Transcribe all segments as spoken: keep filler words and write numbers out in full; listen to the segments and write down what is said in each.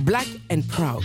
Black and Proud.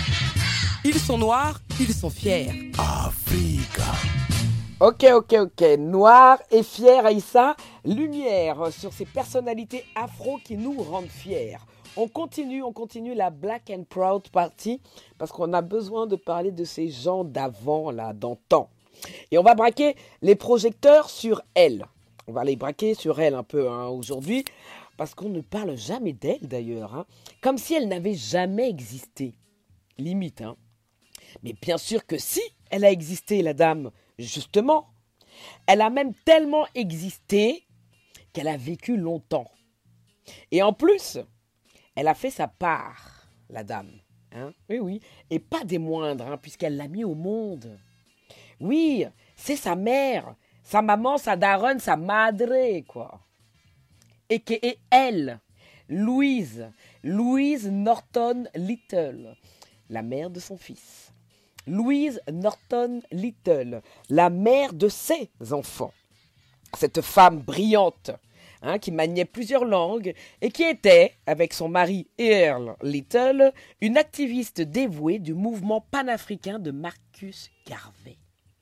Ils sont noirs, ils sont fiers. Africa. Ok, ok, ok. Noir et fier, Aïssa. Lumière sur ces personnalités afro qui nous rendent fiers. On continue, on continue la Black and Proud Party parce qu'on a besoin de parler de ces gens d'avant, là, d'antan. Et on va braquer les projecteurs sur elle. On va les braquer sur elle un peu hein, aujourd'hui parce qu'on ne parle jamais d'elle d'ailleurs. Hein, comme si elle n'avait jamais existé. Limite, hein. Mais bien sûr que si elle a existé, la dame, justement. Elle a même tellement existé qu'elle a vécu longtemps. Et en plus, elle a fait sa part, la dame. Hein, oui, oui. Et pas des moindres, hein, puisqu'elle l'a mis au monde. Oui, c'est sa mère, sa maman, sa daronne, sa madre, quoi. Et que et elle, Louise, Louise Norton Little, la mère de son fils. Louise Norton Little, la mère de ses enfants. Cette femme brillante, hein, qui maniait plusieurs langues et qui était, avec son mari Earl Little, une activiste dévouée du mouvement panafricain de Marcus Garvey.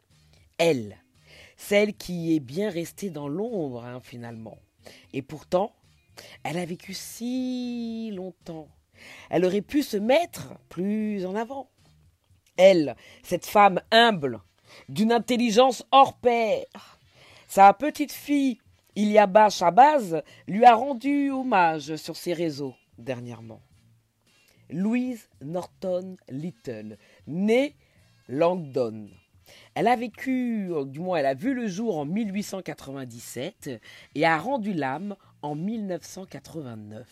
Elle, celle qui est bien restée dans l'ombre, hein, finalement. Et pourtant, elle a vécu si longtemps. Elle aurait pu se mettre plus en avant. Elle, cette femme humble, d'une intelligence hors pair, sa petite fille, Iliaba Shabazz, lui a rendu hommage sur ses réseaux dernièrement. Louise Norton Little, née Langdon. Elle a vécu, du moins elle a vu le jour en mille huit cent quatre-vingt-dix-sept et a rendu l'âme en mille neuf cent quatre-vingt-neuf.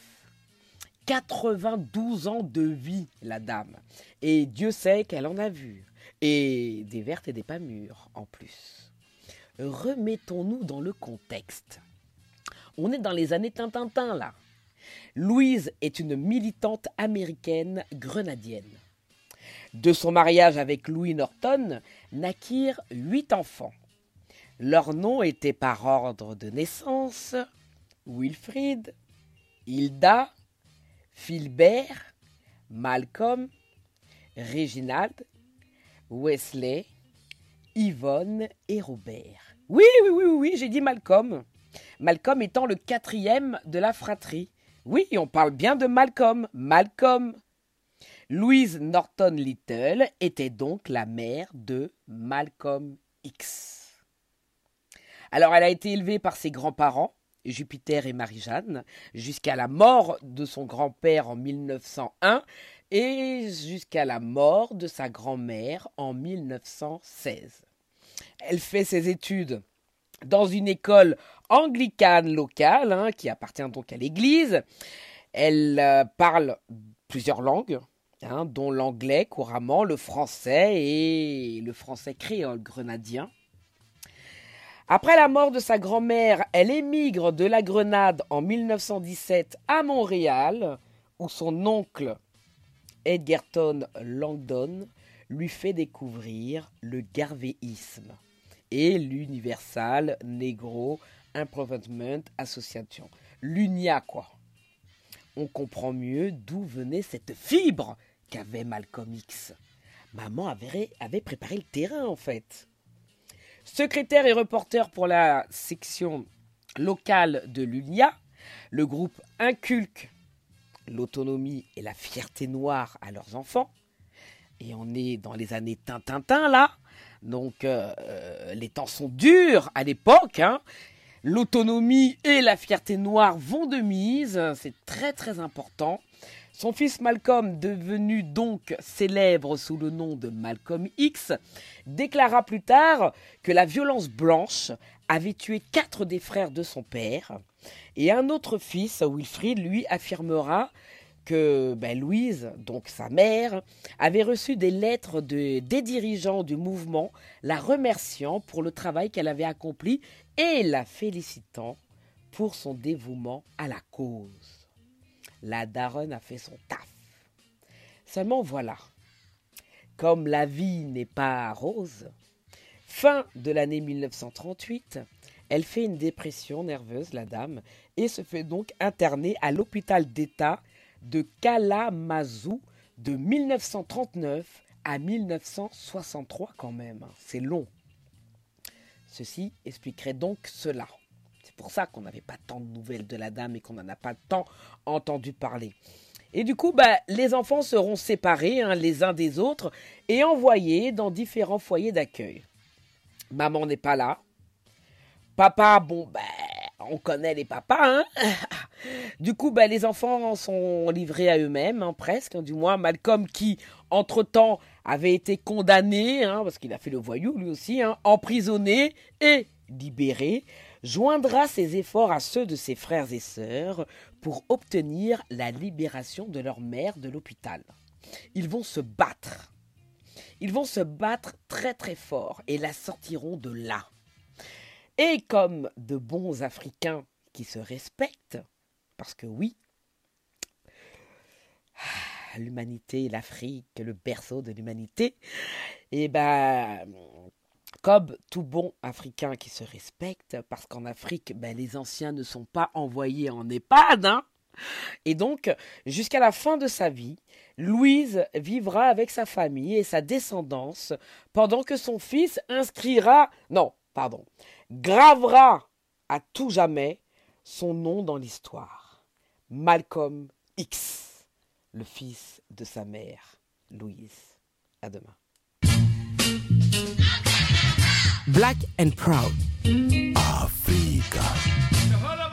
quatre-vingt-douze ans de vie, la dame. Et Dieu sait qu'elle en a vu. Et des vertes et des pas mûres, en plus. Remettons-nous dans le contexte. On est dans les années Tintintin, là. Louise est une militante américaine grenadienne. De son mariage avec Louis Norton, naquirent huit enfants. Leurs noms étaient par ordre de naissance Wilfrid, Hilda, Philbert, Malcolm, Reginald, Wesley, Yvonne et Robert. Oui, oui, oui, oui, j'ai dit Malcolm. Malcolm étant le quatrième de la fratrie. Oui, on parle bien de Malcolm. Malcolm. Louise Norton Little était donc la mère de Malcolm X. Alors, elle a été élevée par ses grands-parents, Jupiter et Marie-Jeanne, jusqu'à la mort de son grand-père en mille neuf cent un et jusqu'à la mort de sa grand-mère en mille neuf cent seize. Elle fait ses études dans une école anglicane locale, hein, qui appartient donc à l'église. Elle euh, parle plusieurs langues, hein, dont l'anglais couramment, le français et le français créole grenadien. Après la mort de sa grand-mère, elle émigre de la Grenade en mille neuf cent dix-sept à Montréal, où son oncle Edgerton Langdon lui fait découvrir le garvéisme et l'Universal Negro Improvement Association, l'U N I A quoi. On comprend mieux d'où venait cette fibre qu'avait Malcolm X. Maman avait, avait préparé le terrain en fait. Secrétaire et reporter pour la section locale de l'U N I A, le groupe inculque l'autonomie et la fierté noire à leurs enfants. Et on est dans les années Tintintin là, donc euh, les temps sont durs à l'époque. Hein. L'autonomie et la fierté noire vont de mise, c'est très très important. Son fils Malcolm, devenu donc célèbre sous le nom de Malcolm X, déclara plus tard que la violence blanche avait tué quatre des frères de son père. Et un autre fils, Wilfrid, lui affirmera que ben, Louise, donc sa mère, avait reçu des lettres de, des dirigeants du mouvement la remerciant pour le travail qu'elle avait accompli et la félicitant pour son dévouement à la cause. La daronne a fait son taf. Seulement voilà, comme la vie n'est pas rose, fin de l'année mille neuf cent trente-huit, elle fait une dépression nerveuse, la dame, et se fait donc interner à l'hôpital d'État de Kalamazoo de mille neuf cent trente-neuf à mille neuf cent soixante-trois quand même. C'est long. Ceci expliquerait donc cela. C'est pour ça qu'on n'avait pas tant de nouvelles de la dame et qu'on n'en a pas tant entendu parler. Et du coup, bah, les enfants seront séparés hein, les uns des autres et envoyés dans différents foyers d'accueil. Maman n'est pas là. Papa, bon, bah, on connaît les papas. Hein du coup, bah, les enfants sont livrés à eux-mêmes, hein, presque. Hein, du moins, Malcolm qui, entre-temps, avait été condamné, hein, parce qu'il a fait le voyou lui aussi, hein, emprisonné et libéré, joindra ses efforts à ceux de ses frères et sœurs pour obtenir la libération de leur mère de l'hôpital. Ils vont se battre. Ils vont se battre très très fort et la sortiront de là. Et comme de bons Africains qui se respectent, parce que oui, l'humanité, l'Afrique, le berceau de l'humanité, et ben, comme tout bon Africain qui se respecte, parce qu'en Afrique, ben, les anciens ne sont pas envoyés en EHPAD, hein. Et donc, jusqu'à la fin de sa vie, Louise vivra avec sa famille et sa descendance, pendant que son fils inscrira, non, pardon, gravera à tout jamais son nom dans l'histoire. Malcolm X, le fils de sa mère, Louise. À demain. Black and Proud. Africa.